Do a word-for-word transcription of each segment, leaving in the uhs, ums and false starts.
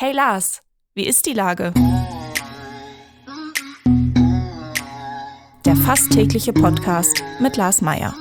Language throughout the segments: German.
Hey Lars, wie ist die Lage? Der fast tägliche Podcast mit Lars Meyer.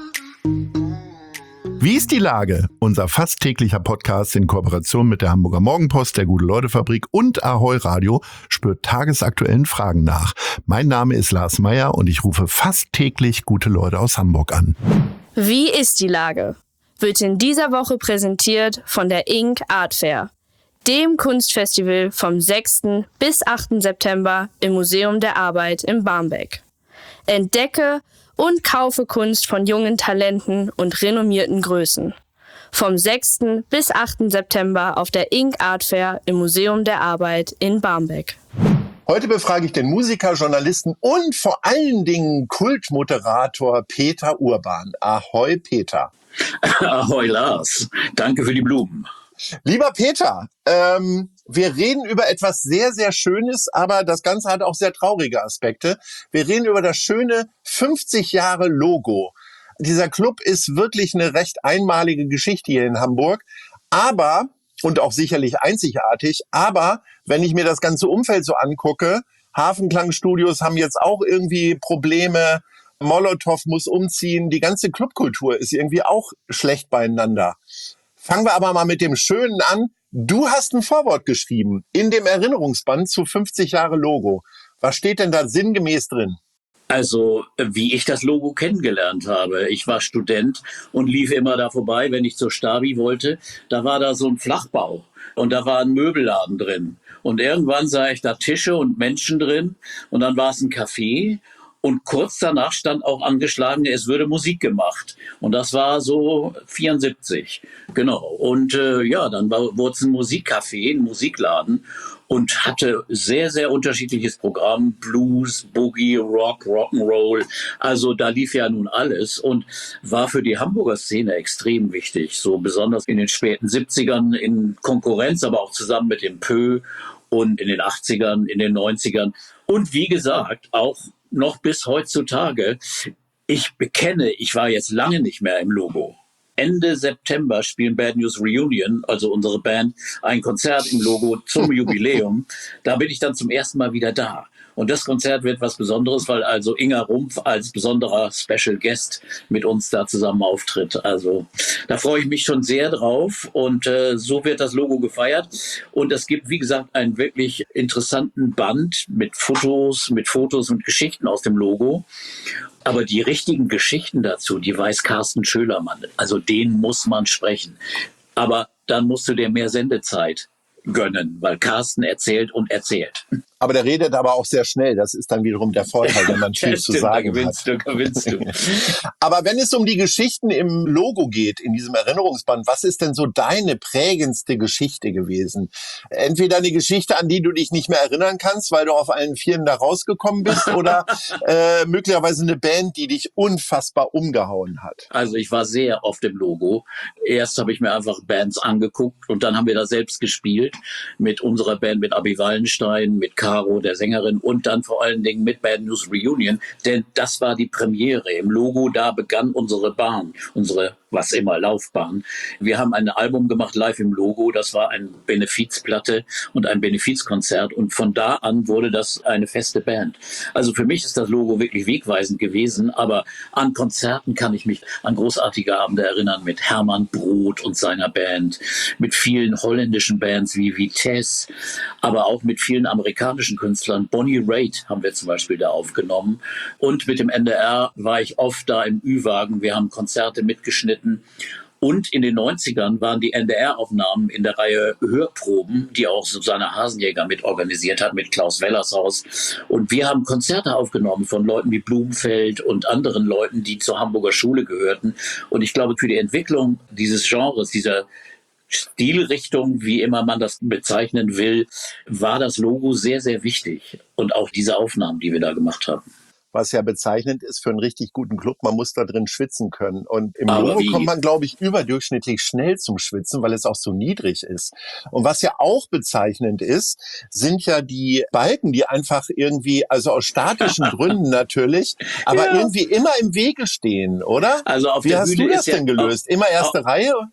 Wie ist die Lage? Unser fast täglicher Podcast in Kooperation mit der Hamburger Morgenpost, der Gute-Leute-Fabrik und Ahoi Radio spürt tagesaktuellen Fragen nach. Mein Name ist Lars Meyer und ich rufe fast täglich gute Leute aus Hamburg an. Wie ist die Lage? Wird in dieser Woche präsentiert von der Ink Art Fair, dem Kunstfestival vom sechsten bis achten September im Museum der Arbeit in Barmbek. Entdecke und kaufe Kunst von jungen Talenten und renommierten Größen. Vom sechsten bis achten September auf der Ink Art Fair im Museum der Arbeit in Barmbek. Heute befrage ich den Musiker, Journalisten und vor allen Dingen Kultmoderator Peter Urban. Ahoi, Peter. Ahoi, Lars. Danke für die Blumen. Lieber Peter, ähm, wir reden über etwas sehr, sehr Schönes, aber das Ganze hat auch sehr traurige Aspekte. Wir reden über das schöne fünfzig Jahre Logo. Dieser Club ist wirklich eine recht einmalige Geschichte hier in Hamburg, aber, und auch sicherlich einzigartig, aber wenn ich mir das ganze Umfeld so angucke, Hafenklangstudios haben jetzt auch irgendwie Probleme, Molotow muss umziehen, die ganze Clubkultur ist irgendwie auch schlecht beieinander. Fangen wir aber mal mit dem Schönen an. Du hast ein Vorwort geschrieben in dem Erinnerungsband zu fünfzig Jahre Logo. Was steht denn da sinngemäß drin? Also, wie ich das Logo kennengelernt habe. Ich war Student und lief immer da vorbei, wenn ich zur Stabi wollte. Da war da so ein Flachbau und da war ein Möbelladen drin. Und irgendwann sah ich da Tische und Menschen drin und dann war es ein Café. Und kurz danach stand auch angeschlagen, es würde Musik gemacht. Und das war so vierundsiebzig. Genau. Und äh, ja, dann wurde es ein Musikcafé, ein Musikladen und hatte sehr, sehr unterschiedliches Programm. Blues, Boogie, Rock, Rock'n'Roll. Also da lief ja nun alles und war für die Hamburger Szene extrem wichtig. So besonders in den späten siebzigern in Konkurrenz, aber auch zusammen mit dem Pö und in den achtzigern, in den neunzigern. Und wie gesagt, auch noch bis heutzutage. Ich bekenne, ich war jetzt lange nicht mehr im Logo. Ende September spielen Bad News Reunion, also unsere Band, ein Konzert im Logo zum Jubiläum. Da bin ich dann zum ersten Mal wieder da. Und das Konzert wird was Besonderes, weil also Inga Rumpf als besonderer Special Guest mit uns da zusammen auftritt. Also da freue ich mich schon sehr drauf und äh, so wird das Logo gefeiert. Und es gibt, wie gesagt, einen wirklich interessanten Band mit Fotos, mit Fotos und Geschichten aus dem Logo. Aber die richtigen Geschichten dazu, die weiß Carsten Schölermann. Also den muss man sprechen. Aber dann musst du dir mehr Sendezeit gönnen, weil Carsten erzählt und erzählt. Aber der redet aber auch sehr schnell. Das ist dann wiederum der Vorteil, wenn man viel zu sagen da gewinnst hat. Du, gewinnst du. Aber wenn es um die Geschichten im Logo geht, in diesem Erinnerungsband, was ist denn so deine prägendste Geschichte gewesen? Entweder eine Geschichte, an die du dich nicht mehr erinnern kannst, weil du auf allen Vieren da rausgekommen bist, oder äh, möglicherweise eine Band, die dich unfassbar umgehauen hat. Also ich war sehr oft im Logo. Erst habe ich mir einfach Bands angeguckt und dann haben wir da selbst gespielt mit unserer Band, mit Abi Wallenstein, mit Caro, der Sängerin, und dann vor allen Dingen mit Bad News Reunion, denn das war die Premiere. Im Logo, da begann unsere Bahn, unsere, was immer, Laufbahn. Wir haben ein Album gemacht, live im Logo, das war eine Benefizplatte und ein Benefizkonzert und von da an wurde das eine feste Band. Also für mich ist das Logo wirklich wegweisend gewesen, aber an Konzerten kann ich mich an großartige Abende erinnern mit Hermann Broth und seiner Band, mit vielen holländischen Bands wie Vitesse, aber auch mit vielen amerikanischen Künstlern. Bonnie Raitt haben wir zum Beispiel da aufgenommen. Und mit dem N D R war ich oft da im Ü-Wagen. Wir haben Konzerte mitgeschnitten. Und in den neunzigern waren die N D R-Aufnahmen in der Reihe Hörproben, die auch Susanne Hasenjäger mit organisiert hat, mit Klaus Wellershaus. Und wir haben Konzerte aufgenommen von Leuten wie Blumenfeld und anderen Leuten, die zur Hamburger Schule gehörten. Und ich glaube, für die Entwicklung dieses Genres, dieser Stilrichtung, wie immer man das bezeichnen will, war das Logo sehr, sehr wichtig. Und auch diese Aufnahmen, die wir da gemacht haben. Was ja bezeichnend ist für einen richtig guten Club, man muss da drin schwitzen können. Und im Aber Logo wie? kommt man, glaube ich, überdurchschnittlich schnell zum Schwitzen, weil es auch so niedrig ist. Und was ja auch bezeichnend ist, sind ja die Balken, die einfach irgendwie, also aus statischen Gründen natürlich, aber ja. irgendwie immer im Wege stehen, oder? Also auf Wie der hast Bühne du das ist ja, denn gelöst? Immer erste auf, Reihe?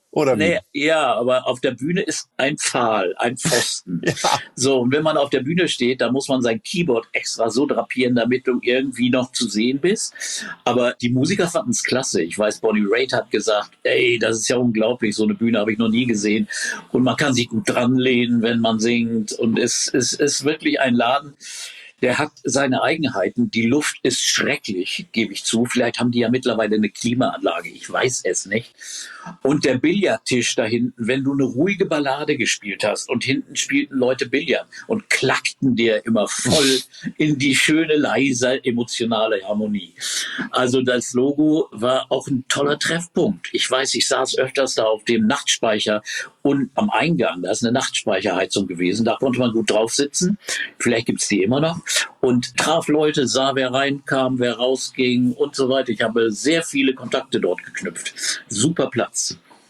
Oder wie? Nee, ja, aber auf der Bühne ist ein Pfahl, ein Pfosten. Ja. So, und wenn man auf der Bühne steht, dann muss man sein Keyboard extra so drapieren, damit du irgendwie noch zu sehen bist. Aber die Musiker fanden es klasse. Ich weiß, Bonnie Raitt hat gesagt, ey, das ist ja unglaublich, so eine Bühne habe ich noch nie gesehen. Und man kann sich gut dranlehnen, wenn man singt. Und es, es ist wirklich ein Laden, der hat seine Eigenheiten. Die Luft ist schrecklich, gebe ich zu. Vielleicht haben die ja mittlerweile eine Klimaanlage. Ich weiß es nicht. Und der Billardtisch da hinten, wenn du eine ruhige Ballade gespielt hast und hinten spielten Leute Billard und klackten dir immer voll in die schöne, leise, emotionale Harmonie. Also das Logo war auch ein toller Treffpunkt. Ich weiß, ich saß öfters da auf dem Nachtspeicher und am Eingang, da ist eine Nachtspeicherheizung gewesen, da konnte man gut drauf sitzen. Vielleicht gibt's die immer noch. Und traf Leute, sah, wer reinkam, wer rausging und so weiter. Ich habe sehr viele Kontakte dort geknüpft. Super Platz.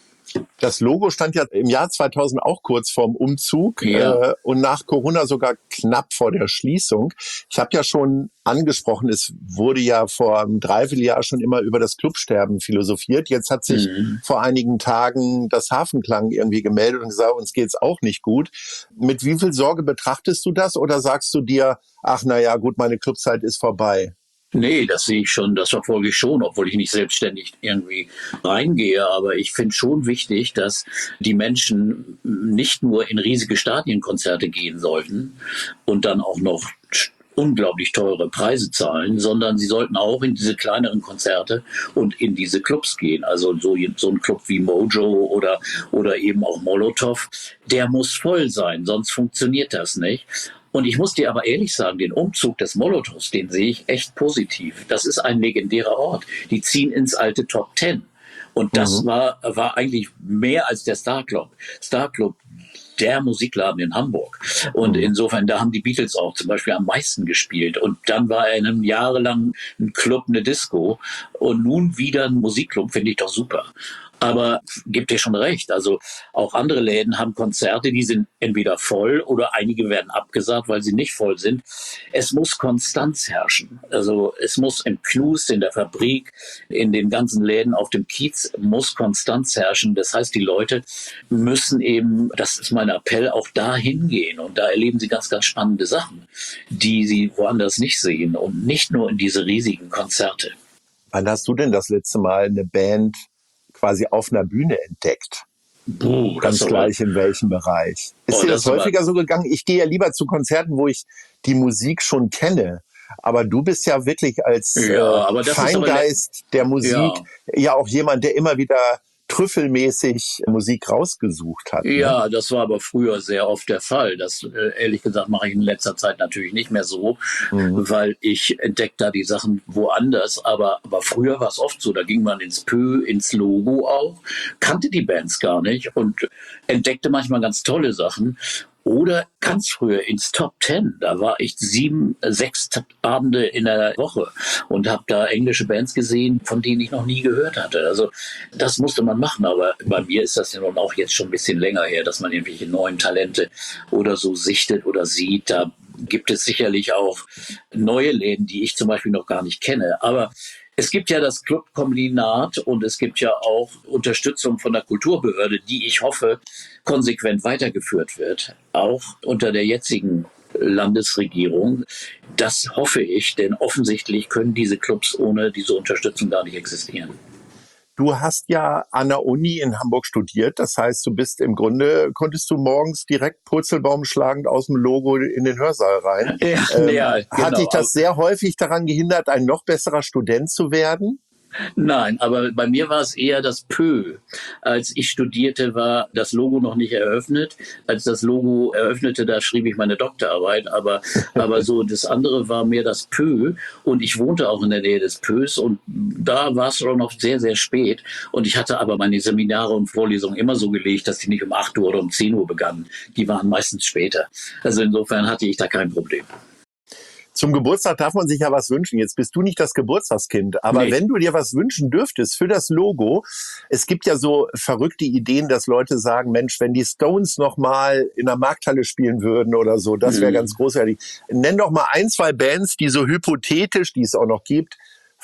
Das Logo stand ja im Jahr zweitausend auch kurz vorm Umzug Ja. äh, und nach Corona sogar knapp vor der Schließung. Ich habe ja schon angesprochen, es wurde ja vor einem Dreivierteljahr schon immer über das Clubsterben philosophiert. Jetzt hat sich Mhm. vor einigen Tagen das Hafenklang irgendwie gemeldet und gesagt, uns geht's auch nicht gut. Mit wie viel Sorge betrachtest du das oder sagst du dir, ach na ja, gut, meine Clubzeit ist vorbei? Nee, das sehe ich schon, das verfolge ich schon, obwohl ich nicht selbstständig irgendwie reingehe. Aber ich finde schon wichtig, dass die Menschen nicht nur in riesige Stadienkonzerte gehen sollten und dann auch noch unglaublich teure Preise zahlen, sondern sie sollten auch in diese kleineren Konzerte und in diese Clubs gehen. Also so, so ein Club wie Mojo oder, oder eben auch Molotow, der muss voll sein, sonst funktioniert das nicht. Und ich muss dir aber ehrlich sagen, den Umzug des Molotows, den sehe ich echt positiv. Das ist ein legendärer Ort. Die ziehen ins alte Top Ten. Und das mhm. war, war eigentlich mehr als der Star Club. Star Club, der Musikladen in Hamburg. Und mhm. insofern, da haben die Beatles auch zum Beispiel am meisten gespielt. Und dann war er in einem jahrelang ein Club, eine Disco. Und nun wieder ein Musikclub, finde ich doch super. Aber gebt ihr schon recht, also auch andere Läden haben Konzerte, die sind entweder voll oder einige werden abgesagt, weil sie nicht voll sind. Es muss Konstanz herrschen. Also es muss im Knust, in der Fabrik, in den ganzen Läden auf dem Kiez muss Konstanz herrschen. Das heißt, die Leute müssen eben, das ist mein Appell, auch da hingehen. Und da erleben sie ganz, ganz spannende Sachen, die sie woanders nicht sehen und nicht nur in diese riesigen Konzerte. Wann hast du denn das letzte Mal eine Band quasi auf einer Bühne entdeckt? Buh, Ganz gleich in welchem Bereich. Ist oh, dir das, das häufiger so gegangen? Ich gehe ja lieber zu Konzerten, wo ich die Musik schon kenne. Aber du bist ja wirklich als ja, äh, Feingeist der Musik ja. ja auch jemand, der immer wieder trüffelmäßig Musik rausgesucht hat. Ja, ne? Das war aber früher sehr oft der Fall. Das, äh, ehrlich gesagt, mache ich in letzter Zeit natürlich nicht mehr so, mhm. weil ich entdecke da die Sachen woanders. Aber, aber früher war es oft so, da ging man ins Pö, ins Logo auch, kannte die Bands gar nicht und entdeckte manchmal ganz tolle Sachen. Oder ganz früher ins Top Ten, da war ich sieben, sechs Abende in der Woche und habe da englische Bands gesehen, von denen ich noch nie gehört hatte. Also das musste man machen, aber bei mir ist das ja nun auch jetzt schon ein bisschen länger her, dass man irgendwelche neuen Talente oder so sichtet oder sieht. Da gibt es sicherlich auch neue Läden, die ich zum Beispiel noch gar nicht kenne. Aber es gibt ja das Clubkombinat und es gibt ja auch Unterstützung von der Kulturbehörde, die ich hoffe konsequent weitergeführt wird, auch unter der jetzigen Landesregierung. Das hoffe ich, denn offensichtlich können diese Clubs ohne diese Unterstützung gar nicht existieren. Du hast ja an der Uni in Hamburg studiert, das heißt, du bist im Grunde, konntest du morgens direkt Purzelbaum schlagend aus dem Logo in den Hörsaal rein. Ja, ähm, ja, genau. Hat dich das sehr häufig daran gehindert, ein noch besserer Student zu werden? Nein, aber bei mir war es eher das Pö. Als ich studierte, war das Logo noch nicht eröffnet. Als das Logo eröffnete, da schrieb ich meine Doktorarbeit. Aber, aber so das andere war mehr das Pö. Und ich wohnte auch in der Nähe des Pös. Und da war es schon noch sehr, sehr spät. Und ich hatte aber meine Seminare und Vorlesungen immer so gelegt, dass die nicht um acht Uhr oder um zehn Uhr begannen. Die waren meistens später. Also insofern hatte ich da kein Problem. Zum Geburtstag darf man sich ja was wünschen. Jetzt bist du nicht das Geburtstagskind, aber nee. Wenn du dir was wünschen dürftest für das Logo, es gibt ja so verrückte Ideen, dass Leute sagen, Mensch, wenn die Stones noch mal in der Markthalle spielen würden oder so, das wäre mhm. ganz großartig. Nenn doch mal ein, zwei Bands, die so hypothetisch, die es auch noch gibt,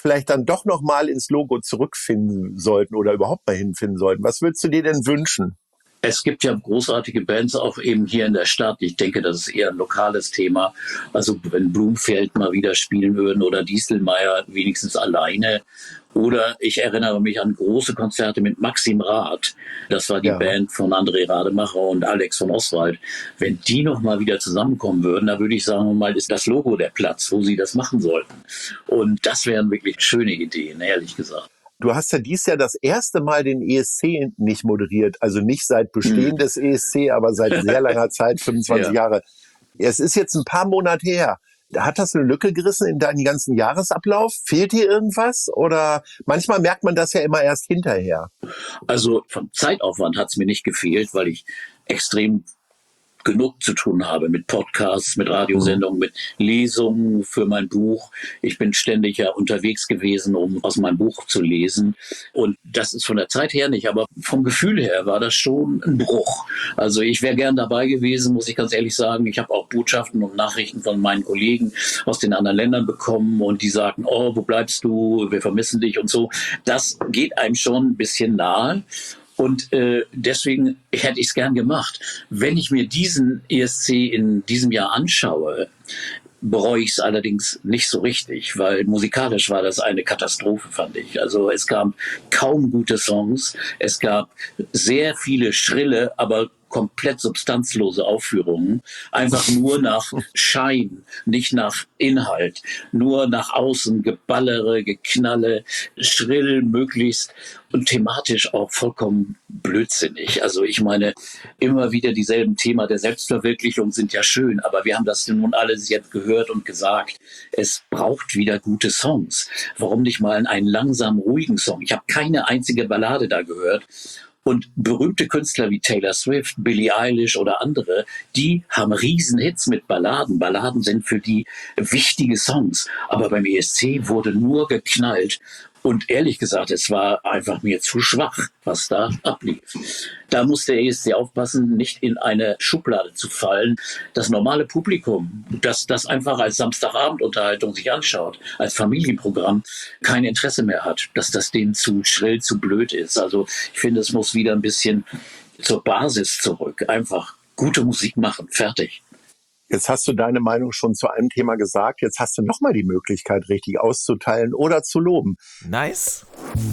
vielleicht dann doch noch mal ins Logo zurückfinden sollten oder überhaupt mal hinfinden sollten? Was würdest du dir denn wünschen? Es gibt ja großartige Bands auch eben hier in der Stadt. Ich denke, das ist eher ein lokales Thema. Also wenn Blumfeld mal wieder spielen würden oder Dieselmeier wenigstens alleine. Oder ich erinnere mich an große Konzerte mit Maxim Rath. Das war die ja. Band von André Rademacher und Alex von Oswald. Wenn die noch mal wieder zusammenkommen würden, da würde ich sagen, mal ist das Logo der Platz, wo sie das machen sollten. Und das wären wirklich schöne Ideen, ehrlich gesagt. Du hast ja dieses Jahr das erste Mal den E S C nicht moderiert. Also nicht seit Bestehen hm. des E S C, aber seit sehr langer Zeit, fünfundzwanzig ja. Jahre. Es ist jetzt ein paar Monate her. Hat das eine Lücke gerissen in deinen ganzen Jahresablauf? Fehlt dir irgendwas? Oder manchmal merkt man das ja immer erst hinterher. Also vom Zeitaufwand hat es mir nicht gefehlt, weil ich extrem genug zu tun habe mit Podcasts, mit Radiosendungen, mit Lesungen für mein Buch. Ich bin ständig ja unterwegs gewesen, um aus meinem Buch zu lesen. Und das ist von der Zeit her nicht, aber vom Gefühl her war das schon ein Bruch. Also ich wäre gern dabei gewesen, muss ich ganz ehrlich sagen. Ich habe auch Botschaften und Nachrichten von meinen Kollegen aus den anderen Ländern bekommen und die sagten, oh, wo bleibst du? Wir vermissen dich und so. Das geht einem schon ein bisschen nahe. Und äh, deswegen hätte ich es gern gemacht. Wenn ich mir diesen E S C in diesem Jahr anschaue, bereue ich es allerdings nicht so richtig, weil musikalisch war das eine Katastrophe, fand ich. Also es gab kaum gute Songs, es gab sehr viele schrille, aber komplett substanzlose Aufführungen, einfach nur nach Schein, nicht nach Inhalt, nur nach außen, Geballere, Geknalle, schrill möglichst und thematisch auch vollkommen blödsinnig. Also ich meine, immer wieder dieselben Themen der Selbstverwirklichung sind ja schön, aber wir haben das nun alles jetzt gehört und gesagt, es braucht wieder gute Songs. Warum nicht mal einen langsamen, ruhigen Song? Ich habe keine einzige Ballade da gehört. Und berühmte Künstler wie Taylor Swift, Billie Eilish oder andere, die haben Riesenhits mit Balladen. Balladen sind für die wichtige Songs. Aber beim E S C wurde nur geknallt. Und ehrlich gesagt, es war einfach mir zu schwach, was da ablief. Da muss der E S C aufpassen, nicht in eine Schublade zu fallen. Das normale Publikum, das das einfach als Samstagabendunterhaltung sich anschaut, als Familienprogramm, kein Interesse mehr hat, dass das denen zu schrill, zu blöd ist. Also ich finde, es muss wieder ein bisschen zur Basis zurück. Einfach gute Musik machen, fertig. Jetzt hast du deine Meinung schon zu einem Thema gesagt. Jetzt hast du nochmal die Möglichkeit, richtig auszuteilen oder zu loben. Nice.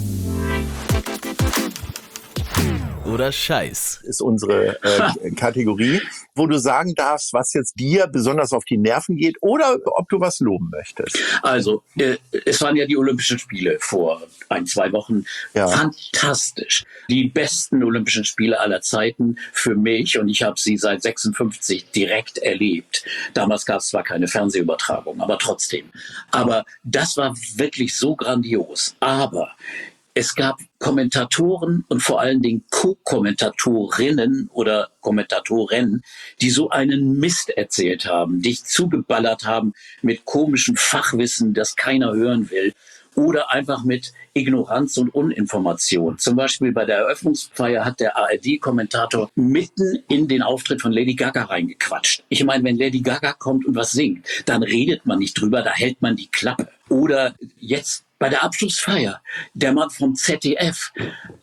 Oder Scheiß. Ist unsere äh, Kategorie, wo du sagen darfst, was jetzt dir besonders auf die Nerven geht oder ob du was loben möchtest. Also, äh, es waren ja die Olympischen Spiele vor ein, zwei Wochen. Ja. Fantastisch. Die besten Olympischen Spiele aller Zeiten für mich und ich habe sie seit sechsundfünfzig direkt erlebt. Damals gab es zwar keine Fernsehübertragung, aber trotzdem. Aber das war wirklich so grandios. Aber es gab Kommentatoren und vor allen Dingen Co-Kommentatorinnen oder Kommentatoren, die so einen Mist erzählt haben, dich zugeballert haben mit komischem Fachwissen, das keiner hören will. Oder einfach mit Ignoranz und Uninformation. Zum Beispiel bei der Eröffnungsfeier hat der A R D-Kommentator mitten in den Auftritt von Lady Gaga reingequatscht. Ich meine, wenn Lady Gaga kommt und was singt, dann redet man nicht drüber, da hält man die Klappe. Oder jetzt bei der Abschlussfeier, der Mann vom Z D F,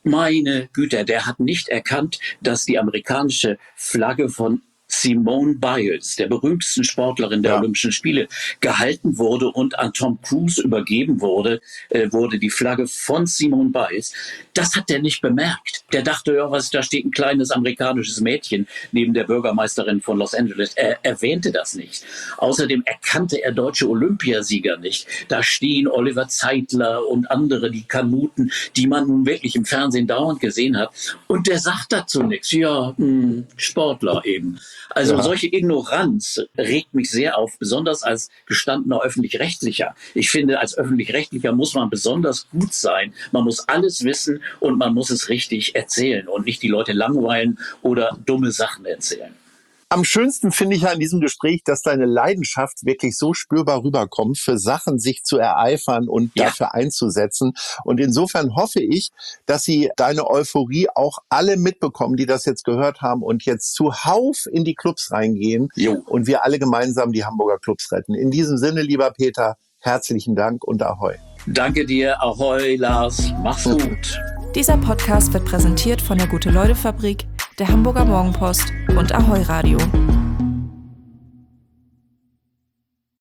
meine Güte, der hat nicht erkannt, dass die amerikanische Flagge von Simone Biles, der berühmtesten Sportlerin der ja. Olympischen Spiele, gehalten wurde und an Tom Cruise übergeben wurde, äh, wurde die Flagge von Simone Biles. Das hat der nicht bemerkt. Der dachte, ja, was, da steht ein kleines amerikanisches Mädchen neben der Bürgermeisterin von Los Angeles. Er erwähnte das nicht. Außerdem erkannte er deutsche Olympiasieger nicht. Da stehen Oliver Zeitler und andere, die Kanuten, die man nun wirklich im Fernsehen dauernd gesehen hat. Und der sagt dazu nichts. Ja, mh, Sportler eben. Also ja. solche Ignoranz regt mich sehr auf, besonders als gestandener Öffentlich-Rechtlicher. Ich finde, als Öffentlich-Rechtlicher muss man besonders gut sein. Man muss alles wissen und man muss es richtig erzählen und nicht die Leute langweilen oder dumme Sachen erzählen. Am schönsten finde ich ja in diesem Gespräch, dass deine Leidenschaft wirklich so spürbar rüberkommt, für Sachen sich zu ereifern und ja. dafür einzusetzen. Und insofern hoffe ich, dass sie deine Euphorie auch alle mitbekommen, die das jetzt gehört haben und jetzt zuhauf in die Clubs reingehen jo. und wir alle gemeinsam die Hamburger Clubs retten. In diesem Sinne, lieber Peter, herzlichen Dank und Ahoi. Danke dir, Ahoi, Lars. Mach's gut. Dieser Podcast wird präsentiert von der Gute-Leute-Fabrik, der Hamburger Morgenpost und Ahoi Radio.